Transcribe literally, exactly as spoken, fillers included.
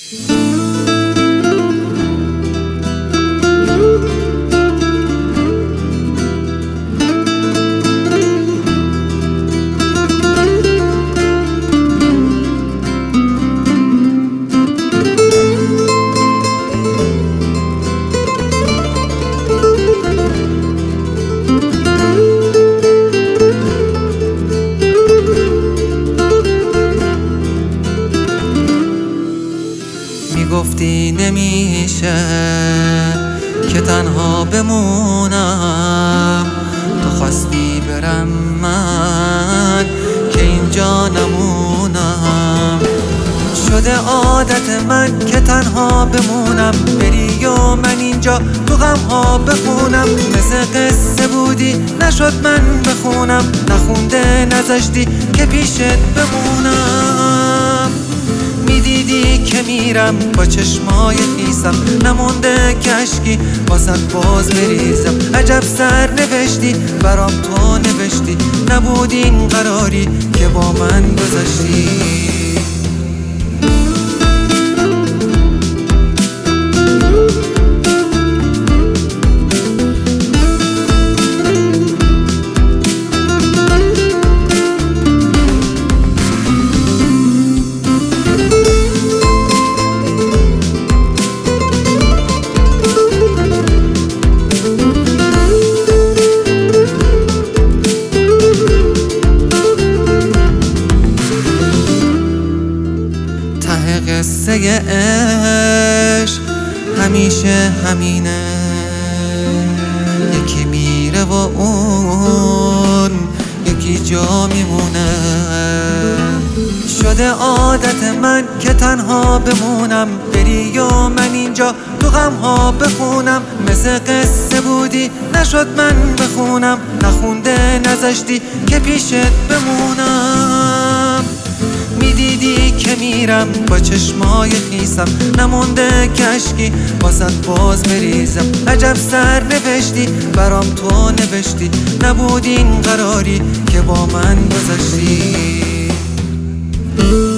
میگفتی نمیشه که تنها بمونم، تو خواستی برم من که اینجا نمونم. شده عادت من که تنها بمونم، بری و من اینجا تو غمها بخونم. مثل قصه بودی نشد من بخونم، نخونده نذاشتی که پیشت بمونم. میدیدی که میرم با چشمای خیسم، نمونده کشکی واسط باز بریزم. عجب سر نوشتی برام تو نوشتی، نبود این قراری که با من گذاشتی. قصه عشق همیشه همینه، یکی میره و اون یکی جا میمونه. شده عادت من که تنها بمونم، بری و من اینجا تو غمها بخونم. مثل قصه بودی نشد من بخونم، نخونده نذاشتی که پیشت بمونم. میدیدی که میرم با چشمای خیسم، نمونده کشکی واسط باز بریزم. عجب سر نوشتی برام تو نوشتی، نبود این قراری که با من گذاشتی.